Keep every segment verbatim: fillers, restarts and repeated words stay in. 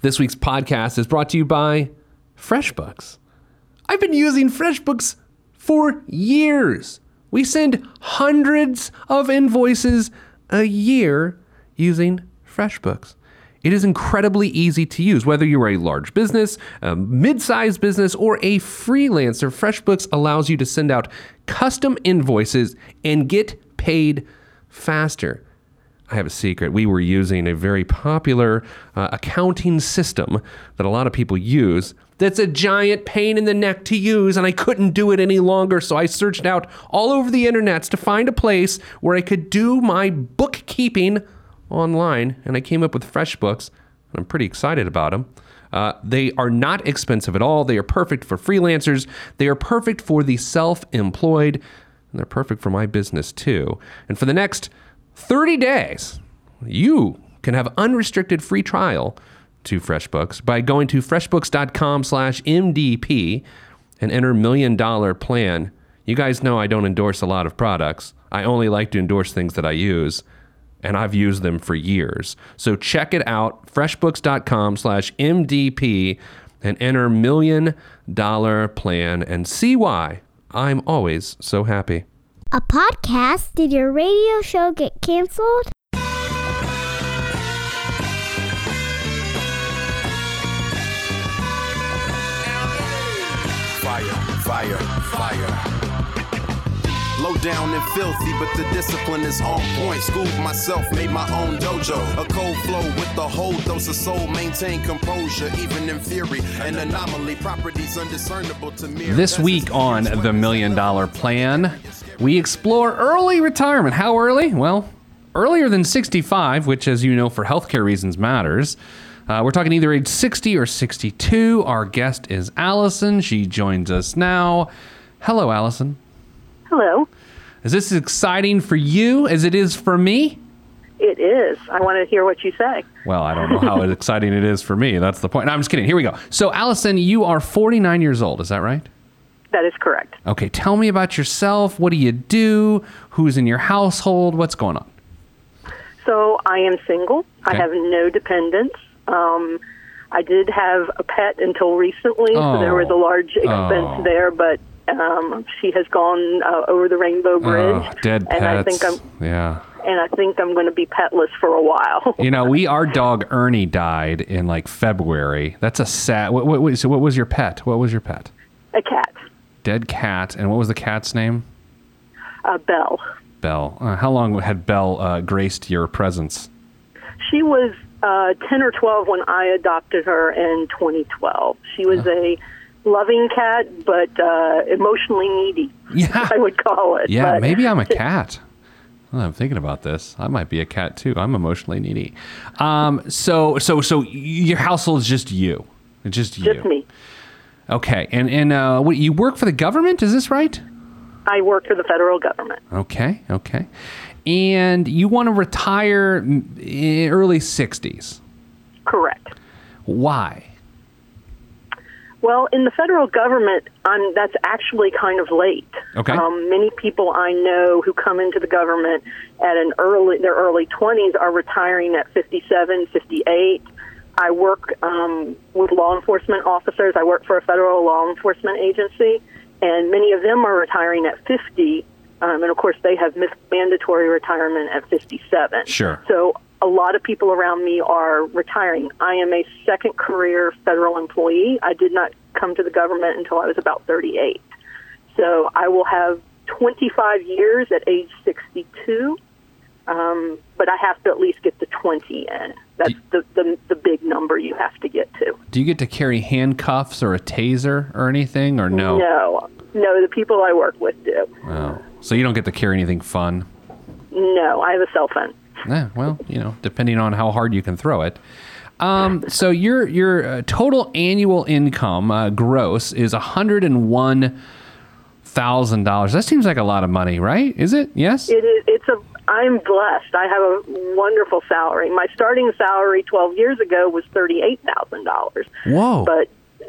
This week's podcast is brought to you by FreshBooks. I've been using FreshBooks for years. We send hundreds of invoices a year using FreshBooks. It is incredibly easy to use. Whether you're a large business, a mid-sized business, or a freelancer, FreshBooks allows you to send out custom invoices and get paid faster. I have a secret. We were using a very popular uh, accounting system that a lot of people use that's a giant pain in the neck to use, and I couldn't do it any longer, so I searched out all over the internet to find a place where I could do my bookkeeping online, and I came up with FreshBooks, and I'm pretty excited about them. Uh, they are not expensive at all. They are perfect for freelancers. They are perfect for the self-employed, and they're perfect for my business too. And for the next thirty days, you can have unrestricted free trial to FreshBooks by going to freshbooks.com slash MDP and enter million dollar plan. You guys know I don't endorse a lot of products. I only like to endorse things that I use, and I've used them for years. So check it out, freshbooks.com slash MDP, and enter million dollar plan and see why I'm always so happy. A podcast? Did your radio show get canceled? Fire, fire, fire. Low down and filthy, but the discipline is on point. Schooled myself, made my own dojo. A cold flow with the whole dose of soul. Maintain composure, even in theory. An anomaly, properties undiscernible to me. This week on The Million Dollar Plan, we explore early retirement. How early? Well, earlier than sixty-five, which, as you know, for healthcare reasons matters. Uh, we're talking either age sixty or sixty-two. Our guest is Allison. She joins us now. Hello, Allison. Hello. Is this as exciting for you as it is for me? It is. I want to hear what you say. Well, I don't know how exciting it is for me. That's the point. No, I'm just kidding. Here we go. So, Allison, you are forty-nine years old. Is that right? That is correct. Okay. Tell me about yourself. What do you do? Who's in your household? What's going on? So I am single. Okay. I have no dependents. Um, I did have a pet until recently, Oh. so there was a large expense Oh. there, but um, she has gone uh, over the Rainbow Bridge. Oh, dead and pets. I think I'm yeah. and I think I'm going to be petless for a while. You know, we our dog Ernie died in like February. That's a sad. What, what, so, what was your pet? What was your pet? A cat. Dead cat. And what was the cat's name? Uh, Belle. Belle. Uh, how long had Belle uh, graced your presence? She was uh, ten or twelve when I adopted her in twenty twelve. She was a loving cat, but uh, emotionally needy, Yeah. I would call it. Yeah, But maybe I'm a cat. Well, I'm thinking about this. I might be a cat too. I'm emotionally needy. Um, so, so, so your household is just you. It's just you. Just me. Okay, and and uh, what, you work for the government? Is this right? I work for the federal government. Okay, okay. And you want to retire in early sixties. Correct. Why? Well, in the federal government, um, that's actually kind of late. Okay. Um, many people I know who come into the government at an early, their early twenties are retiring at fifty-seven, fifty-eight. I work um, with law enforcement officers. I work for a federal law enforcement agency, and many of them are retiring at fifty. Um, and, of course, they have missed mandatory retirement at fifty-seven. Sure. So a lot of people around me are retiring. I am a second career federal employee. I did not come to the government until I was about thirty-eight. So I will have twenty-five years at age sixty-two, um, but I have to at least get the twenty in. That's the, the the big number you have to get to. Do you get to carry handcuffs or a taser or anything, or no? No. No, the people I work with do. Oh. So you don't get to carry anything fun? No, I have a cell phone. Yeah, well, you know, depending on how hard you can throw it. Um, so your your uh, total annual income, uh, gross, is one hundred one thousand dollars. That seems like a lot of money, right? Is it? Yes? It is. It's a. I'm blessed. I have a wonderful salary. My starting salary twelve years ago was thirty-eight thousand dollars. Whoa. But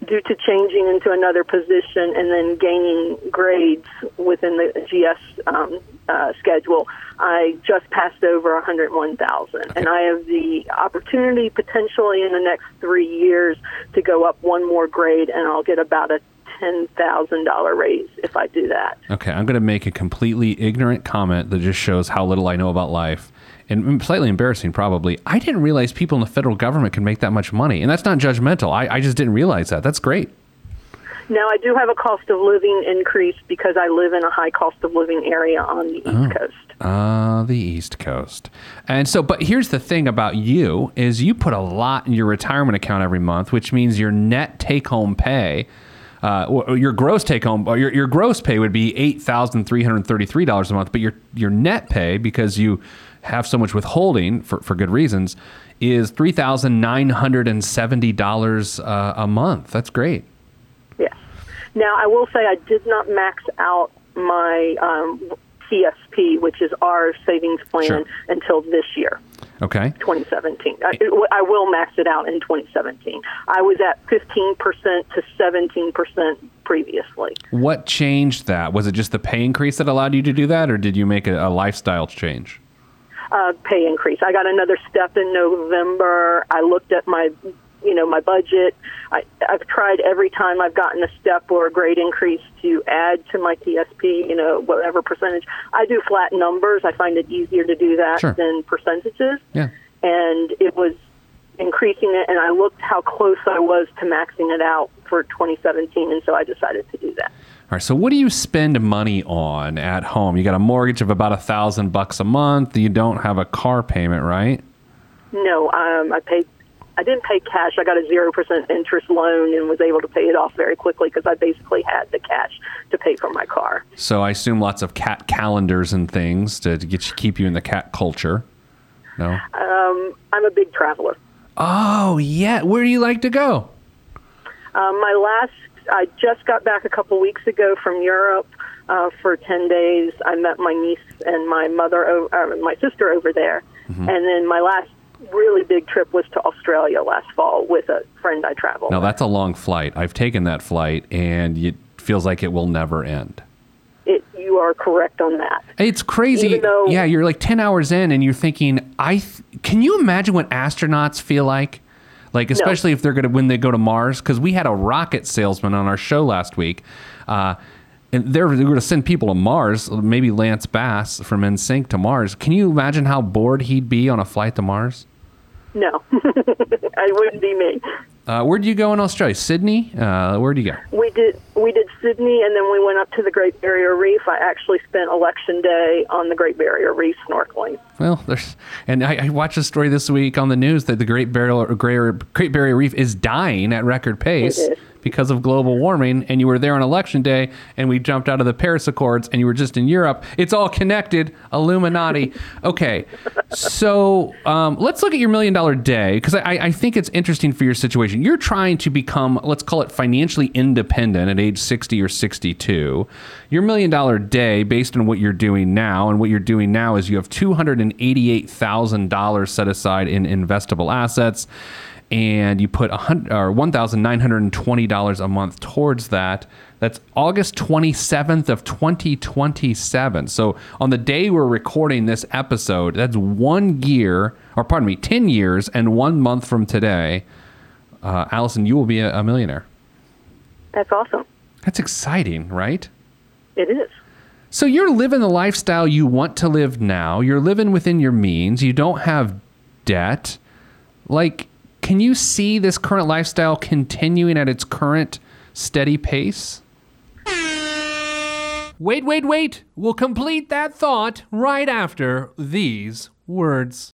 due to changing into another position and then gaining grades within the G S um, uh, schedule, I just passed over one hundred one thousand, okay. and I have the opportunity potentially in the next three years to go up one more grade, and I'll get about a ten thousand dollars raise if I do that. Okay, I'm going to make a completely ignorant comment that just shows how little I know about life. And slightly embarrassing, probably. I didn't realize people in the federal government can make that much money. And that's not judgmental. I, I just didn't realize that. That's great. Now, I do have a cost of living increase because I live in a high cost of living area on the East oh. Coast. Ah, uh, the East Coast. And so, but here's the thing about you is you put a lot in your retirement account every month, which means your net take-home pay, uh, your gross take-home, your your gross pay would be eight thousand three hundred thirty-three dollars a month, but your your net pay, because you have so much withholding for, for good reasons, is three thousand nine hundred seventy dollars uh, a month. That's great. Yes. Now, I will say I did not max out my um, T S P, which is our savings plan, sure. until this year. Okay. twenty seventeen. I, I will max it out in twenty seventeen. I was at fifteen percent to seventeen percent previously. What changed that? Was it just the pay increase that allowed you to do that, or did you make a, a lifestyle change? Uh, pay increase. I got another step in November. I looked at my, you know, my budget. I, I've tried every time I've gotten a step or a grade increase to add to my T S P, you know, whatever percentage. I do flat numbers. I find it easier to do that sure. than percentages. Yeah. And it was increasing it, and I looked how close I was to maxing it out for twenty seventeen, and so I decided to do that. All right, so what do you spend money on at home? You got a mortgage of about a thousand bucks a month. You don't have a car payment, right? No, um, I paid. I didn't pay cash. I got a zero percent interest loan and was able to pay it off very quickly because I basically had the cash to pay for my car. So I assume lots of cat calendars and things to, to get you, keep you in the cat culture. No. Um, I'm a big traveler. Oh yeah, where do you like to go? Um, my last. I just got back a couple weeks ago from Europe uh, for ten days. I met my niece and my mother, uh, my sister over there. Mm-hmm. And then my last really big trip was to Australia last fall with a friend I traveled Now, with. that's a long flight. I've taken that flight, and it feels like it will never end. It, you are correct on that. It's crazy. Even though, yeah, you're like ten hours in, and you're thinking, I. Th- can you imagine what astronauts feel like? Like, especially no. if they're going to, when they go to Mars, because we had a rocket salesman on our show last week, uh, and they're, they're going to send people to Mars, maybe Lance Bass from N Sync to Mars. Can you imagine how bored he'd be on a flight to Mars? No, it wouldn't be me. Uh, where'd you go in Australia? Sydney? Uh, where'd you go? We did we did Sydney, and then we went up to the Great Barrier Reef. I actually spent Election Day on the Great Barrier Reef snorkeling. Well, there's, and I, I watched a story this week on the news that the Great Barrier Great Barrier Reef is dying at record pace because of global warming. And you were there on Election Day, and we jumped out of the Paris Accords, and you were just in Europe. It's all connected. Illuminati. Okay, so um, let's look at your million dollar day, because I, I think it's interesting for your situation. You're trying to become, let's call it financially independent at age sixty or sixty-two. Your million dollar day, based on what you're doing now, and what you're doing now is you have two hundred eighty-eight thousand dollars set aside in investable assets, and you put one thousand nine hundred twenty dollars a month towards that. That's August twenty-seventh of twenty twenty-seven. So on the day we're recording this episode, that's one year, or pardon me, ten years and one month from today, uh, Allison, you will be a, a millionaire. That's awesome. That's exciting, right? It is. So you're living the lifestyle you want to live now. You're living within your means. You don't have debt. Like, can you see this current lifestyle continuing at its current steady pace? Wait, wait, wait. We'll complete that thought right after these words.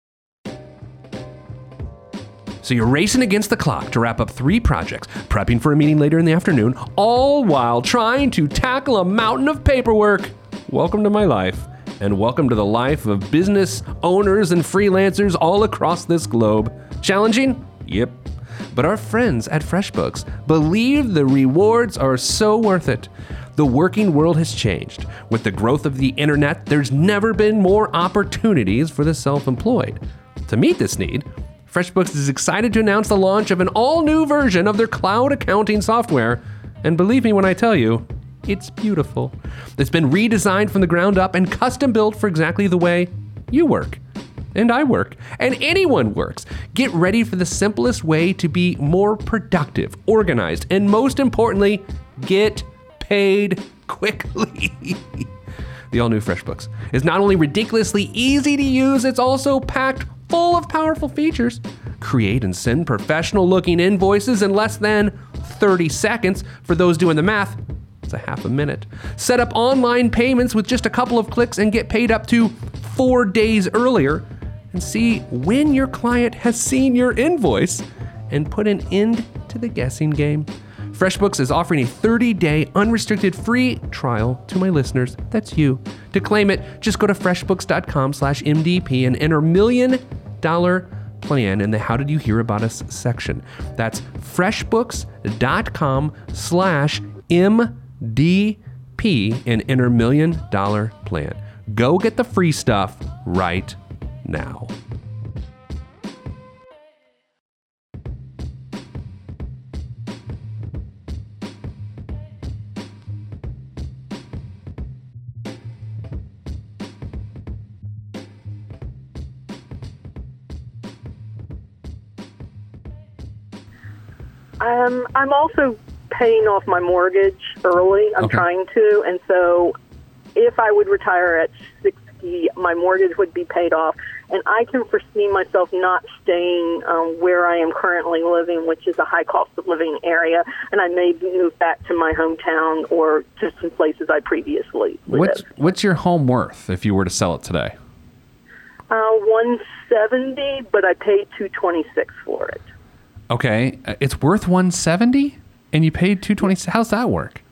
So you're racing against the clock to wrap up three projects, prepping for a meeting later in the afternoon, all while trying to tackle a mountain of paperwork. Welcome to my life, and welcome to the life of business owners and freelancers all across this globe. Challenging? Yep. But our friends at FreshBooks believe the rewards are so worth it. The working world has changed. With the growth of the internet, there's never been more opportunities for the self-employed. To meet this need, FreshBooks is excited to announce the launch of an all-new version of their cloud accounting software. And believe me when I tell you, it's beautiful. It's been redesigned from the ground up and custom built for exactly the way you work. And I work. And anyone works. Get ready for the simplest way to be more productive, organized, and most importantly, get paid quickly. The all-new FreshBooks is not only ridiculously easy to use, it's also packed full of powerful features. Create and send professional-looking invoices in less than thirty seconds. For those doing the math, it's a half a minute. Set up online payments with just a couple of clicks and get paid up to four days earlier. And see when your client has seen your invoice and put an end to the guessing game. FreshBooks is offering a thirty-day unrestricted free trial to my listeners. That's you. To claim it, just go to freshbooks.com slash MDP and enter million dollar plan in the How Did You Hear About Us section. That's freshbooks.com slash MDP and enter million dollar plan. Go get the free stuff right now. Um, I'm also paying off my mortgage early. I'm Okay. trying to, and so if I would retire at sixty, my mortgage would be paid off, and I can foresee myself not staying um, where I am currently living, which is a high cost of living area, and I may move back to my hometown or to some places I previously lived. What's what's your home worth if you were to sell it today? Uh, one seventy, but I paid two twenty-six for it. Okay, uh, it's worth one seventy, and you paid two twenty. How's that work?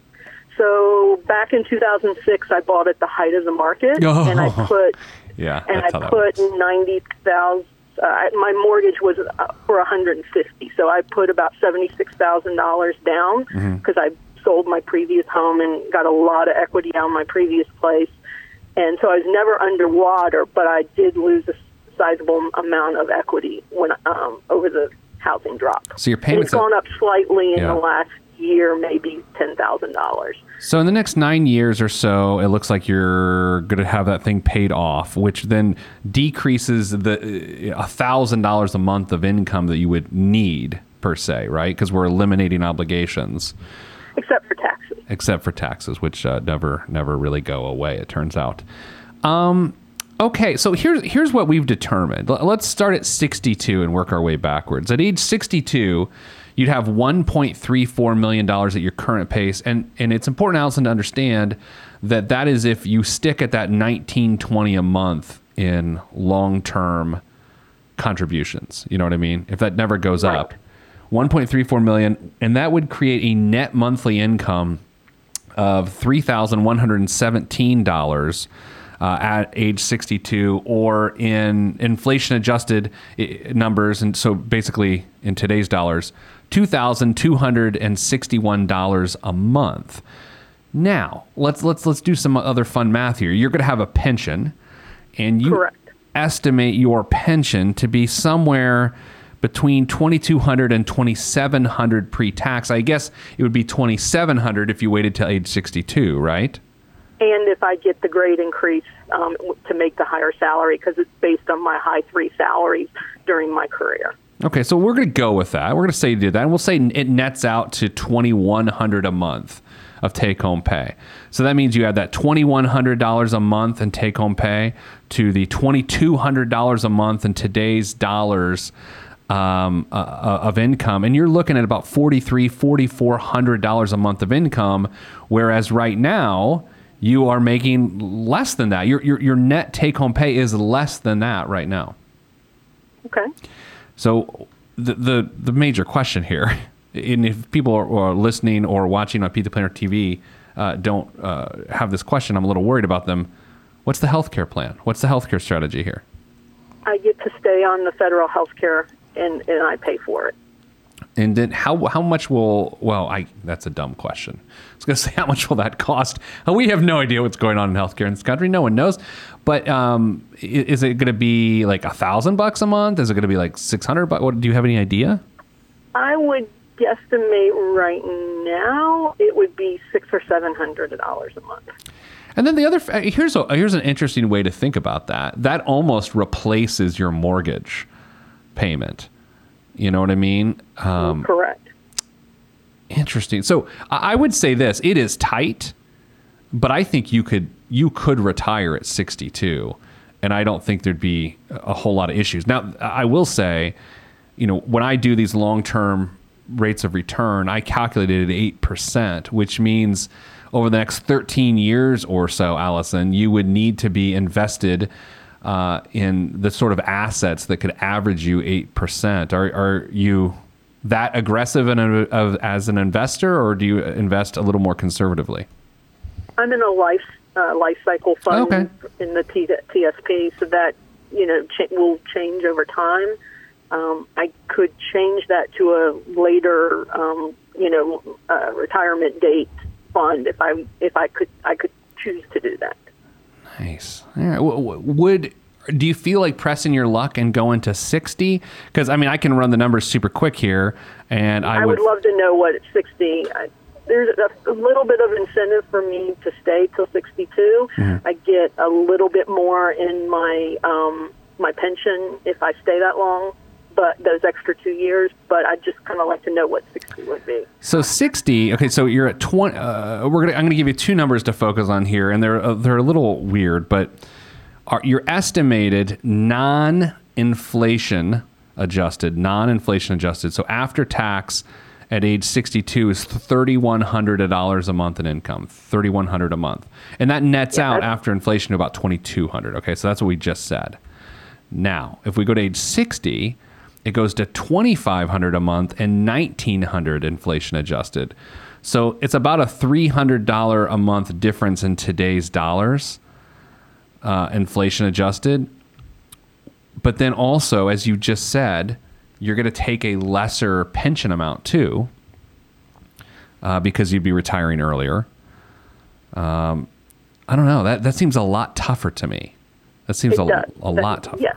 So back in two thousand six, I bought at the height of the market, Oh. and I put Yeah, and that's I how that put works. ninety thousand. Uh, my mortgage was uh, for one hundred fifty, so I put about seventy-six thousand dollars down because I sold my previous home and got a lot of equity out of my previous place, and so I was never underwater, but I did lose a sizable amount of equity when um, over the housing drop. So your And payments it's gone up slightly in Yeah. the last year, maybe ten thousand dollars. So in the next nine years or so, it looks like you're going to have that thing paid off, which then decreases the a thousand dollars a month of income that you would need per se, right? Because we're eliminating obligations, Except for taxes. except for taxes, which uh, never never really go away. It turns out. Um, okay, so here's here's what we've determined. L- Let's start at sixty-two and work our way backwards. At age sixty-two, you'd have one point three four million dollars at your current pace, and and it's important, Allison, to understand that that is if you stick at that nineteen twenty a month in long-term contributions. You know what I mean? If that never goes Right. up, one point three four million, and that would create a net monthly income of three thousand one hundred seventeen dollars uh, at age sixty-two, or in inflation-adjusted i- numbers, and so basically in today's dollars, two thousand two hundred sixty-one dollars a month. Now, let's let's let's do some other fun math here. You're going to have a pension, and you Correct. estimate your pension to be somewhere between twenty-two hundred and twenty-seven hundred pre-tax. I guess it would be twenty-seven hundred if you waited till age sixty-two, right? And if I get the grade increase um, to make the higher salary, because it's based on my high three salaries during my career. Okay, so we're going to go with that. We're going to say you do that, and we'll say it nets out to twenty-one hundred dollars a month of take-home pay. So that means you add that twenty-one hundred dollars a month in take-home pay to the twenty-two hundred dollars a month in today's dollars um, uh, of income, and you're looking at about forty-three hundred dollars, forty-four hundred dollars a month of income, whereas right now you are making less than that. Your your, your net take-home pay is less than that right now. Okay. So the the, the major question here, and if people are, are listening or watching on Pizza Planner T V uh, don't uh, have this question, I'm a little worried about them. What's the healthcare plan? What's the healthcare strategy here? I get to stay on the federal health care, and, and I pay for it. And then how how much will, well, I that's a dumb question. I was going to say, how much will that cost? We have no idea what's going on in healthcare in this country. No one knows. But um, is it going to be like a thousand bucks a month? Is it going to be like six hundred bucks? What, do you have any idea? I would guesstimate right now it would be six or seven hundred dollars a month. And then the other, here's a, here's an interesting way to think about that. That almost replaces your mortgage payment. You know what I mean? Um, Correct. Interesting. So I would say this: it is tight, but I think you could you could retire at sixty-two, and I don't think there'd be a whole lot of issues. Now, I will say, you know, when I do these long-term rates of return, I calculated at eight percent, which means over the next thirteen years or so, Allison, you would need to be invested uh, in the sort of assets that could average you eight percent. Are are you that aggressive in a, of, as an investor, or do you invest a little more conservatively? I'm in a life uh, life cycle fund Okay. in the T- TSP, so that you know ch- will change over time. Um, I could change that to a later, um, you know, uh, retirement date fund if I if I could I could choose to do that. Nice. All right. W- w- Would do you feel like pressing your luck and going to sixty? Because I mean, I can run the numbers super quick here, and I, I would love to know what at sixty. I, there's a, a little bit of incentive for me to stay till sixty-two. Mm-hmm. I get a little bit more in my um, my pension if I stay that long, but those extra two years. But I'd just kind of like to know what sixty would be. So sixty. Okay, so you're at twenty. Uh, we're gonna. I'm gonna give you two numbers to focus on here, and they're uh, they're a little weird, but are your estimated non-inflation adjusted, non-inflation adjusted. So after tax, at age sixty-two is thirty-one hundred dollars a month in income, thirty-one hundred dollars a month, and that nets Yeah, out that's- after inflation to about twenty-two hundred dollars. Okay, so that's what we just said. Now, if we go to age sixty, it goes to twenty-five hundred dollars a month and nineteen hundred dollars inflation adjusted. So it's about a three hundred dollars a month difference in today's dollars, uh, inflation adjusted. But then also, as you just said, you're going to take a lesser pension amount too, uh, because you'd be retiring earlier. Um, I don't know. That that seems a lot tougher to me. That seems It a, does. a That- lot tougher. Yeah.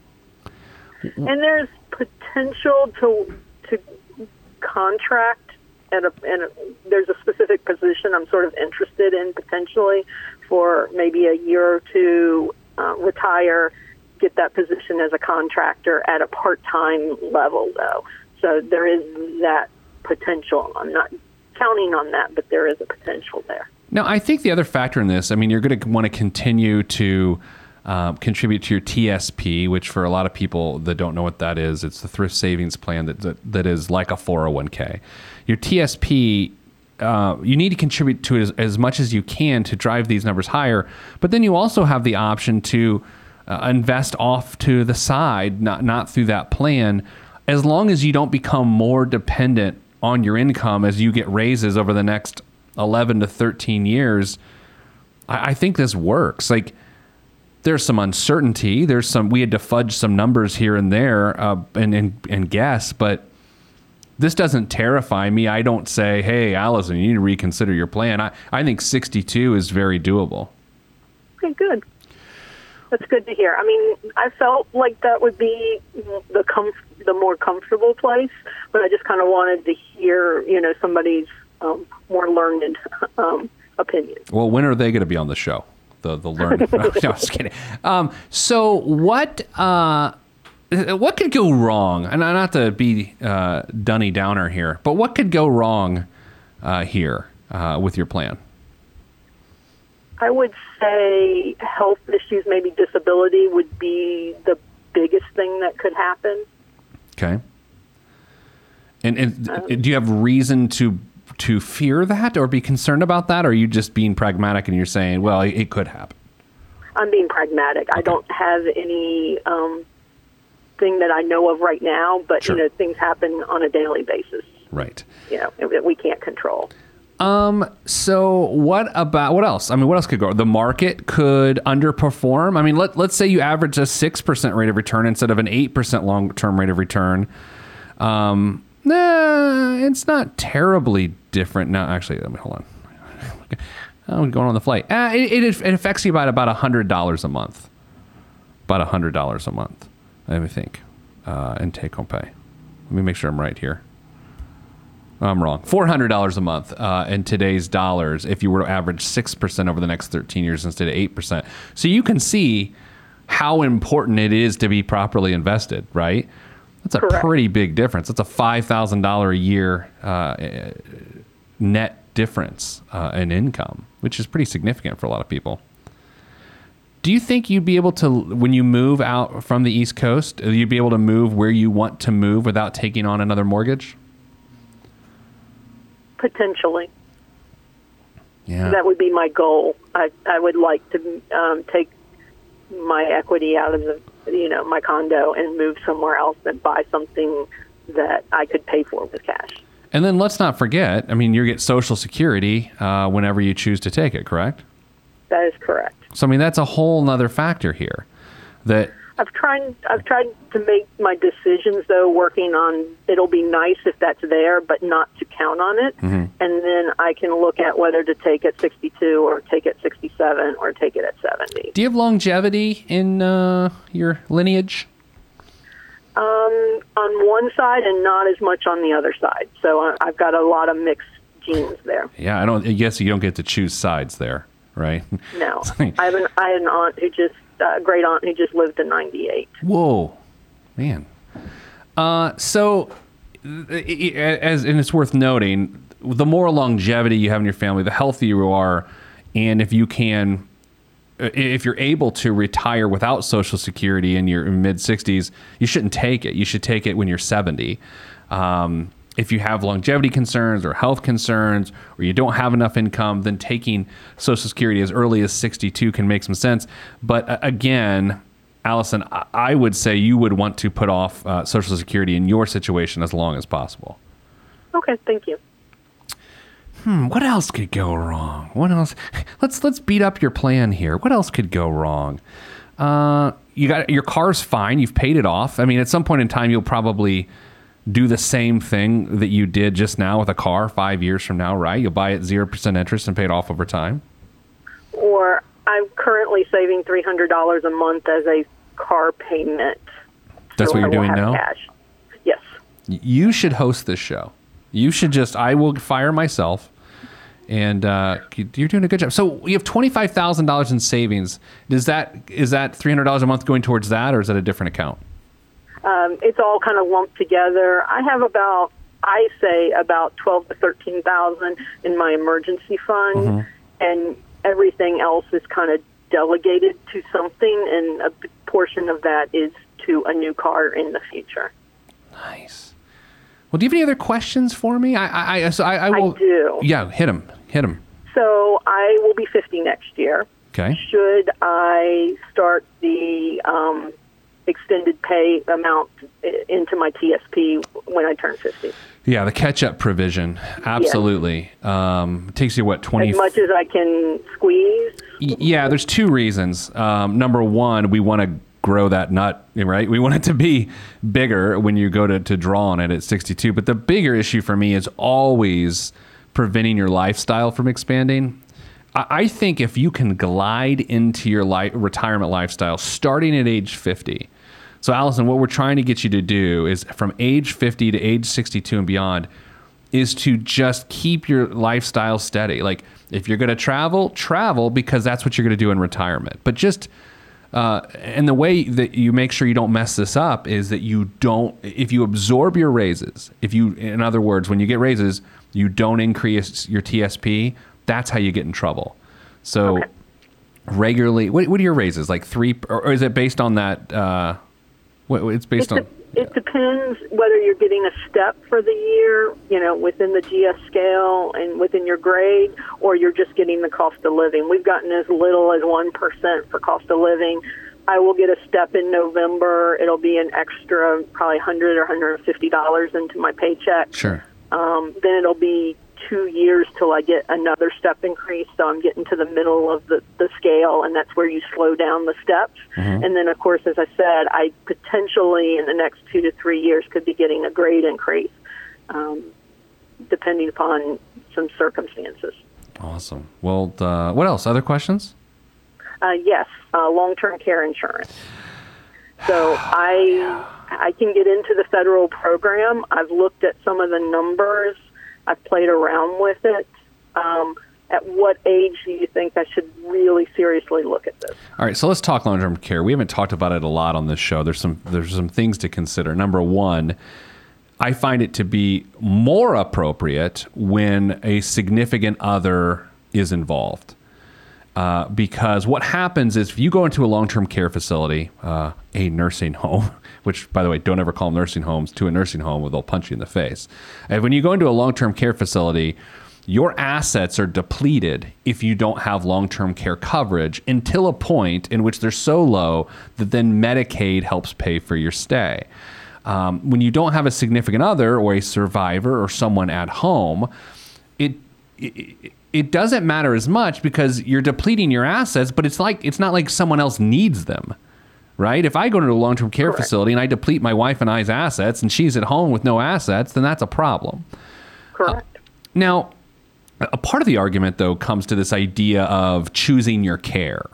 And there's potential to to contract at a, and a, there's a specific position I'm sort of interested in potentially for maybe a year or two, uh, retire, get that position as a contractor at a part-time level though. So there is that potential. I'm not counting on that, but there is a potential there. Now, I think the other factor in this, I mean, you're going to want to continue to um, contribute to your T S P, which for a lot of people that don't know what that is, it's the thrift savings plan that that, that is like a four oh one k. Your T S P, uh, you need to contribute to it as, as much as you can to drive these numbers higher, but then you also have the option to uh, invest off to the side, not not through that plan, as long as you don't become more dependent on your income as you get raises over the next eleven to thirteen years. I, I think this works. Like, there's some uncertainty. There's some, we had to fudge some numbers here and there uh, and, and, and guess, but this doesn't terrify me. I don't say, hey, Allison, you need to reconsider your plan. I, I think sixty-two is very doable. Okay, good. That's good to hear. I mean, I felt like that would be the com- the more comfortable place, but I just kind of wanted to hear, you know, somebody's um, more learned um, opinion. Well, when are they going to be on the show? The the learn. No, I'm just kidding. Um, so what uh, what could go wrong? And not to be uh, Dunny Downer here, but what could go wrong uh, here uh, with your plan? I would say health issues, maybe disability, would be the biggest thing that could happen. Okay. And and um, do you have reason to to fear that or be concerned about that, or are you just being pragmatic and you're saying, well, it, it could happen? I'm being pragmatic. Okay. I don't have any um, thing that I know of right now, but sure. you know, things happen on a daily basis. Right. You know, that we can't control. Um. So what about what else? I mean, what else could go? The market could underperform. I mean, let let's say you average a six percent rate of return instead of an eight percent long term rate of return. Um. Nah, it's not terribly different. No, actually, let me hold on. I'm going on the flight. Uh, it, it, it affects you by about one hundred dollars a month. About one hundred dollars a month, I think, uh, in take-home pay. Let me make sure I'm right here. I'm wrong. four hundred dollars a month uh, in today's dollars if you were to average six percent over the next thirteen years instead of eight percent. So you can see how important it is to be properly invested, right? That's a Correct. pretty big difference. That's a five thousand dollars a year uh, net difference uh, in income, which is pretty significant for a lot of people. Do you think you'd be able to, when you move out from the East Coast, you'd be able to move where you want to move without taking on another mortgage? Potentially. Yeah. That would be my goal. I, I would like to um, take my equity out of the, you know, my condo and move somewhere else and buy something that I could pay for with cash. And then let's not forget, I mean, you get Social Security uh, whenever you choose to take it, correct? That is correct. So, I mean, that's a whole nother factor here. That I've tried. I've tried to make my decisions though, working on. It'll be nice if that's there, but not to count on it. Mm-hmm. And then I can look at whether to take at sixty-two or take it sixty-seven or take it at seventy. Do you have longevity in uh, your lineage? Um, on one side and not as much on the other side. So I- I've got a lot of mixed genes there. Yeah, I don't. I guess you don't get to choose sides there, right? No, I have an I had an aunt who just uh, great aunt who just lived to ninety-eight. Whoa, man. Uh, so, as and it's worth noting, the more longevity you have in your family, the healthier you are, and if you can, if you're able to retire without Social Security in your mid sixties, you shouldn't take it. You should take it when you're seventy. Um, if you have longevity concerns or health concerns, or you don't have enough income, then taking Social Security as early as sixty-two can make some sense. But uh, again, Allison, I, I would say you would want to put off uh, Social Security in your situation as long as possible. Okay, thank you. Hmm, what else could go wrong? What else? Let's let's beat up your plan here. What else could go wrong? Uh, you got your car's fine. You've paid it off. I mean, at some point in time, you'll probably do the same thing that you did just now with a car five years from now, right? You'll buy it zero percent interest and pay it off over time. Or I'm currently saving three hundred dollars a month as a car payment. That's so what you're I will doing have now? Cash. Yes. You should host this show. You should just, I will fire myself. And uh, you're doing a good job. So you have twenty-five thousand dollars in savings. Does that is that three hundred dollars a month going towards that, or is that a different account? Um, it's all kind of lumped together. I have about, I say, about twelve to thirteen thousand in my emergency fund, Mm-hmm. and everything else is kind of delegated to something, and a big portion of that is to a new car in the future. Nice. Well, do you have any other questions for me? I I I, so I, I will. I do. Yeah, hit him. Hit him. So I will be fifty next year. Okay. Should I start the um, extended pay amount into my T S P when I turn fifty? Yeah, the catch-up provision. Absolutely. Um, it takes you, what, twenty... As much as I can squeeze? Y- Yeah, there's two reasons. Um, number one, we want to grow that nut, right? We want it to be bigger when you go to, to draw on it at sixty-two. But the bigger issue for me is always preventing your lifestyle from expanding. I, I think if you can glide into your li- retirement lifestyle starting at age fifty. So, Allison, what we're trying to get you to do is from age fifty to age sixty-two and beyond is to just keep your lifestyle steady. Like, if you're going to travel, travel because that's what you're going to do in retirement. But just, uh, and the way that you make sure you don't mess this up is that you don't, if you absorb your raises, if you, in other words, when you get raises, you don't increase your T S P, that's how you get in trouble. So, Okay. regularly, what, what are your raises? Like three, or, or is it based on that? Uh, what, it's based It, on. de- it depends whether you're getting a step for the year, you know, within the G S scale and within your grade, or you're just getting the cost of living. We've gotten as little as one percent for cost of living. I will get a step in November. It'll be an extra probably one hundred dollars or one hundred fifty dollars into my paycheck. Sure. Um, then it'll be two years till I get another step increase. So I'm getting to the middle of the, the scale, and that's where you slow down the steps. Mm-hmm. And then, of course, as I said, I potentially in the next two to three years could be getting a grade increase. um, depending upon some circumstances. Awesome. Well, uh, what else? Other questions? Uh, yes, uh, long-term care insurance. So I I can get into the federal program. I've looked at some of the numbers. I've played around with it. Um, at what age do you think I should really seriously look at this? All right, so let's talk long-term care. We haven't talked about it a lot on this show. There's some there's some things to consider. Number one, I find it to be more appropriate when a significant other is involved. Uh, because what happens is if you go into a long-term care facility, uh, a nursing home, which, by the way, don't ever call them nursing homes, to a nursing home where they'll punch you in the face. And when you go into a long-term care facility, your assets are depleted if you don't have long-term care coverage until a point in which they're so low that then Medicaid helps pay for your stay. Um, when you don't have a significant other or a survivor or someone at home, it, it it doesn't matter as much because you're depleting your assets, but it's like it's not like someone else needs them, right? If I go to a long-term care Correct. facility and I deplete my wife and I's assets and she's at home with no assets, then that's a problem. Correct. Uh, now, a part of the argument, though, comes to this idea of choosing your care.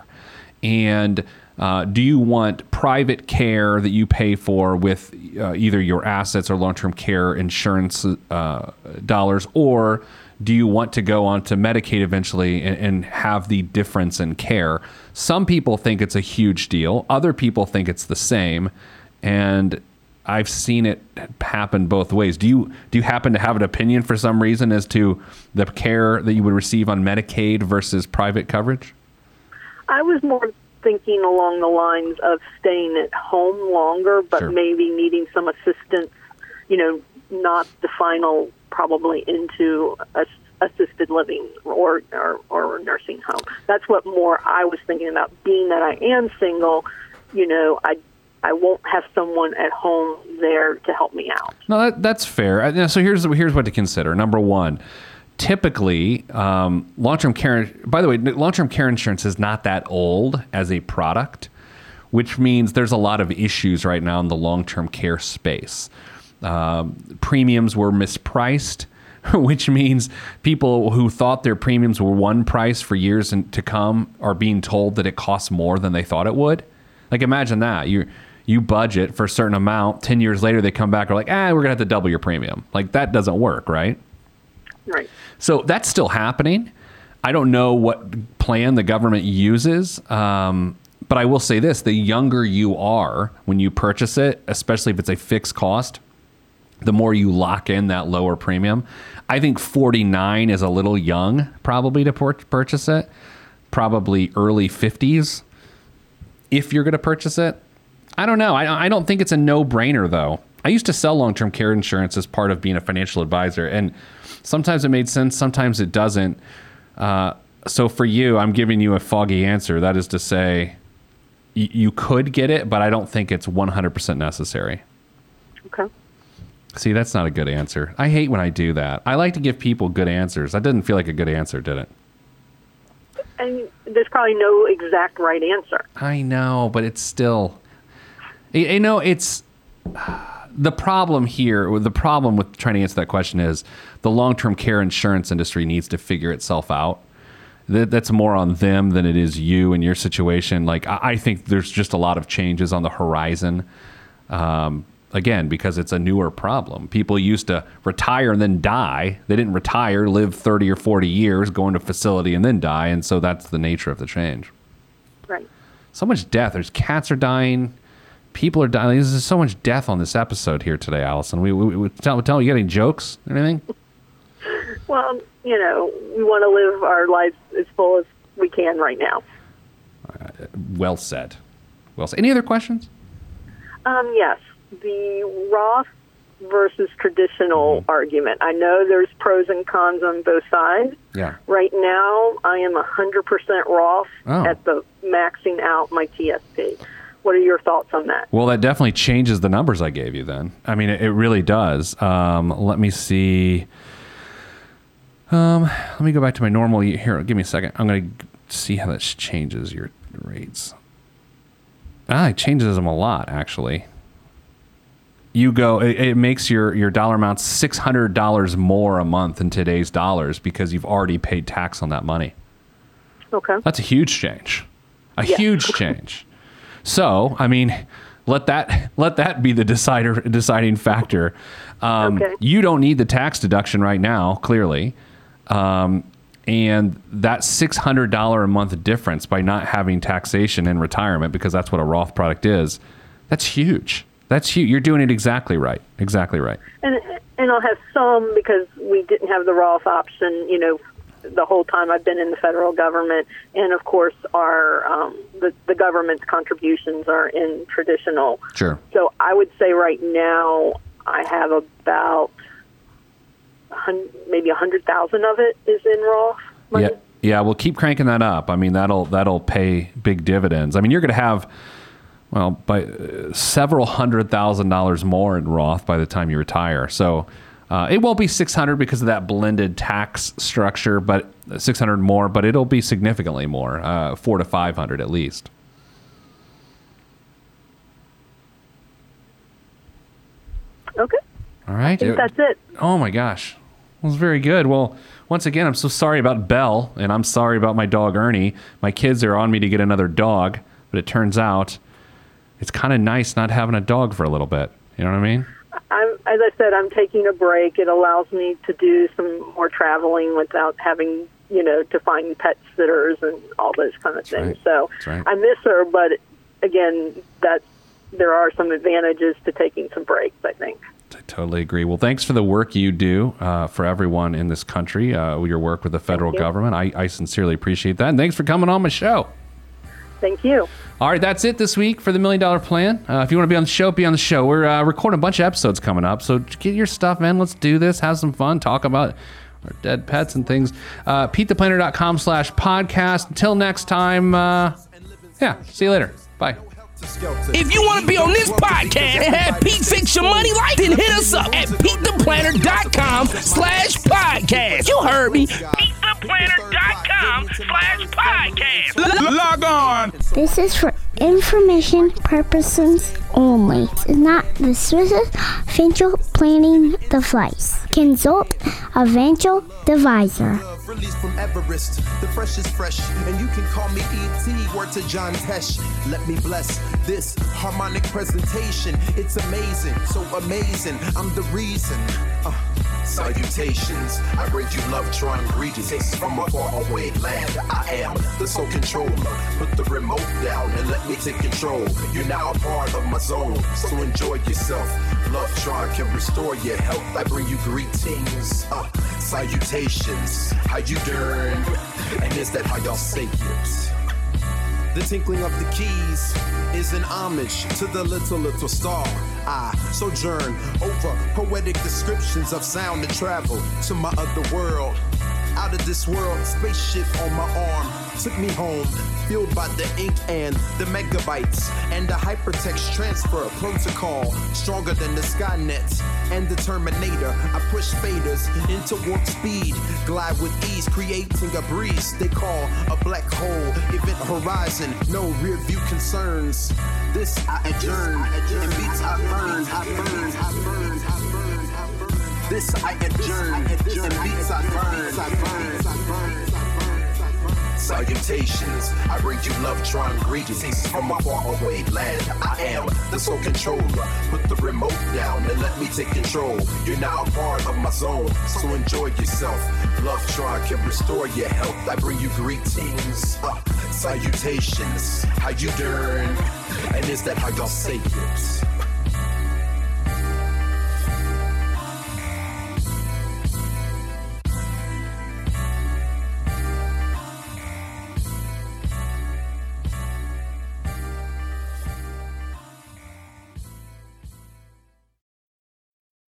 And uh, do you want private care that you pay for with uh, either your assets or long-term care insurance uh, dollars, or do you want to go on to Medicaid eventually and, and have the difference in care? Some people think it's a huge deal. Other people think it's the same. And I've seen it happen both ways. Do you do you happen to have an opinion for some reason as to the care that you would receive on Medicaid versus private coverage? I was more thinking along the lines of staying at home longer, but Sure. maybe needing some assistance, you know, not the final probably into a, assisted living or, or, or a nursing home. That's what more I was thinking about. Being that I am single, you know, I I won't have someone at home there to help me out. No, that, that's fair. Uh, So here's here's what to consider. Number one, typically, um, long-term care. By the way, long-term care insurance is not that old as a product, which means there's a lot of issues right now in the long-term care space. Um, premiums were mispriced, which means people who thought their premiums were one price for years in, to come are being told that it costs more than they thought it would. Like, imagine that. You you budget for a certain amount, ten years later they come back and are like, ah, we're going to have to double your premium. Like, that doesn't work, right? Right. So that's still happening. I don't know what plan the government uses, um, but I will say this. The younger you are when you purchase it, especially if it's a fixed cost, the more you lock in that lower premium. I think forty-nine is a little young probably to pur- purchase it, probably early fifties if you're going to purchase it. I don't know. I, I don't think it's a no-brainer, though. I used to sell long-term care insurance as part of being a financial advisor, and sometimes it made sense, sometimes it doesn't. Uh, so for you, I'm giving you a foggy answer. That is to say, y- you could get it, but I don't think it's one hundred percent necessary. Okay. See, that's not a good answer. I hate when I do that. I like to give people good answers. That didn't feel like a good answer, did it? And there's probably no exact right answer. I know, but it's still, you you know, it's the problem here. The problem with trying to answer that question is the long-term care insurance industry needs to figure itself out. That, that's more on them than it is you and your situation. Like, I, I think there's just a lot of changes on the horizon. Um, Again, because it's a newer problem. People used to retire and then die. They didn't retire, live thirty or forty years, go into a facility and then die. And so that's the nature of the change. Right. So much death. There's cats are dying. People are dying. There's so much death on this episode here today, Allison. We, we, we tell, tell you got any jokes or anything? Well, you know, we want to live our lives as full as we can right now. Uh, well said. Well said. Any other questions? Um, yes. The Roth versus traditional Mm-hmm. argument. I know there's pros and cons on both sides. Yeah. Right now, I am one hundred percent Roth Oh. at the maxing out my T S P. What are your thoughts on that? Well, that definitely changes the numbers I gave you then. I mean, it, it really does. Um, let me see. Um, let me go back to my normal. Here, give me a second. I'm going to see how that changes your rates. Ah, it changes them a lot, actually. you go, it, it makes your, your dollar amount six hundred dollars more a month in today's dollars because you've already paid tax on that money. Okay. That's a huge change. A Yeah. huge change. So, I mean, let that let that be the decider deciding factor. Um, Okay. You don't need the tax deduction right now, clearly. Um, and that six hundred dollars a month difference by not having taxation in retirement, because that's what a Roth product is, that's huge. That's huge. You're doing it exactly right. Exactly right. And and I'll have some because we didn't have the Roth option, you know, the whole time I've been in the federal government. And, of course, our um, the, the government's contributions are in traditional. Sure. So I would say right now I have about maybe one hundred thousand of it is in Roth money. Yeah. Yeah, well, keep cranking that up. I mean, that'll that'll pay big dividends. I mean, you're going to have, well, by uh, several hundred thousand dollars more in Roth by the time you retire. So uh, it won't be six hundred because of that blended tax structure, but six hundred more. But it'll be significantly more, uh, four to five hundred at least. Okay. All right. I think that's it. Oh my gosh, that was very good. Well, once again, I'm so sorry about Belle, and I'm sorry about my dog Ernie. My kids are on me to get another dog, but it turns out it's kind of nice not having a dog for a little bit. You know what I mean? I'm, as I said, I'm taking a break. It allows me to do some more traveling without having, you know, to find pet sitters and all those kind of That's things. right. So That's right. I miss her, but again, that there are some advantages to taking some breaks, I think. I totally agree. Well, thanks for the work you do uh, for everyone in this country, uh, your work with the federal you. government. I, I sincerely appreciate that. And thanks for coming on my show. Thank you. All right, that's it this week for the Million Dollar Plan. Uh, if you want to be on the show, be on the show. We're uh, recording a bunch of episodes coming up, so get your stuff, man. Let's do this. Have some fun. Talk about our dead pets and things. Uh, PeteThePlanner.com slash podcast. Until next time, uh, yeah, see you later. Bye. If you want to be on this podcast and have Pete fix your money life, then hit us up at PeteThePlanner.com slash podcast. You heard me. PeteThePlanner.com slash podcast. Log on. This is for information purposes only. It's not the Swiss financial planning device. Consult a financial advisor. Released from Everest, the fresh is fresh, and you can call me E T, word to John Tesh. Let me bless this harmonic presentation. It's amazing, so amazing. I'm the reason. Uh, salutations, I bring you love, trying greetings from a faraway land. I am the sole controller. Put the remote down and let me take control. You're now a part of my zone, so enjoy yourself. Love Tron can restore your health. I bring you greetings, uh, salutations. How you doing? And is that how y'all say it? The tinkling of the keys is an homage to the little, little star. I sojourn over poetic descriptions of sound and travel to my other world. Out of this world, spaceship on my arm took me home, fueled by the ink and the megabytes and the hypertext transfer protocol, stronger than the Skynet and the Terminator. I push faders into warp speed, glide with ease, creating a breeze they call a black hole. Event horizon, no rear view concerns. This I adjourn, in beats I burn, I burn, I burn, I burn, I burn. This I adjourn, in beats I burn, I burn, I burn. Salutations, I bring you love, trying greetings from a faraway land. I am the sole controller. Put the remote down and let me take control. You're now a part of my zone, so enjoy yourself. Love Tron can restore your health. I bring you greetings, uh, salutations. How you doing? And is that how y'all say it?